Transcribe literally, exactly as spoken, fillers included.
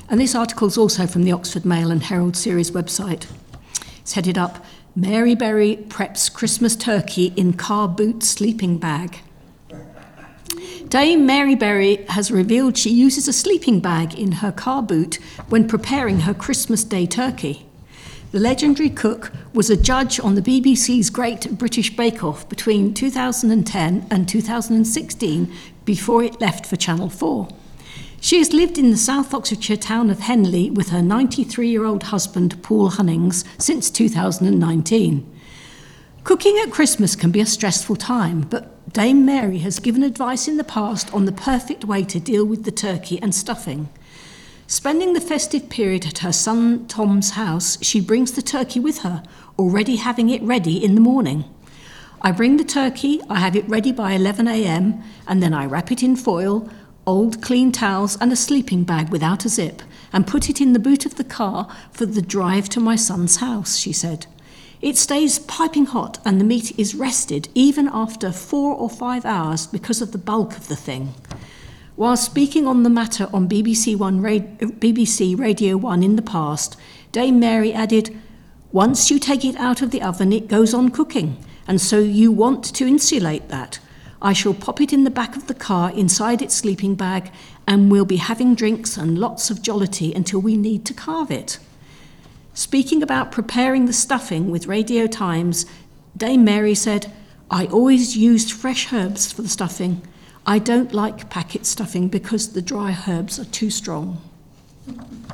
And this article is also from the Oxford Mail and Herald Series website. It's headed up, Mary Berry preps Christmas turkey in car boot sleeping bag. Dame Mary Berry has revealed she uses a sleeping bag in her car boot when preparing her Christmas Day turkey. The legendary cook was a judge on the B B C's Great British Bake Off between two thousand ten and two thousand sixteen before it left for Channel four. She has lived in the South Oxfordshire town of Henley with her ninety-three-year-old husband, Paul Hunnings, since two thousand nineteen. Cooking at Christmas can be a stressful time, but Dame Mary has given advice in the past on the perfect way to deal with the turkey and stuffing. Spending the festive period at her son Tom's house, she brings the turkey with her, already having it ready in the morning. I bring the turkey, I have it ready by eleven a.m, and then I wrap it in foil, old clean towels and a sleeping bag without a zip, and put it in the boot of the car for the drive to my son's house, she said. It stays piping hot and the meat is rested even after four or five hours because of the bulk of the thing. While speaking on the matter on B B C One, B B C Radio one in the past, Dame Mary added, "Once you take it out of the oven, it goes on cooking, and so you want to insulate that. I shall pop it in the back of the car inside its sleeping bag, and we'll be having drinks and lots of jollity until we need to carve it." Speaking about preparing the stuffing with Radio Times, Dame Mary said, "I always used fresh herbs for the stuffing. I don't like packet stuffing because the dry herbs are too strong."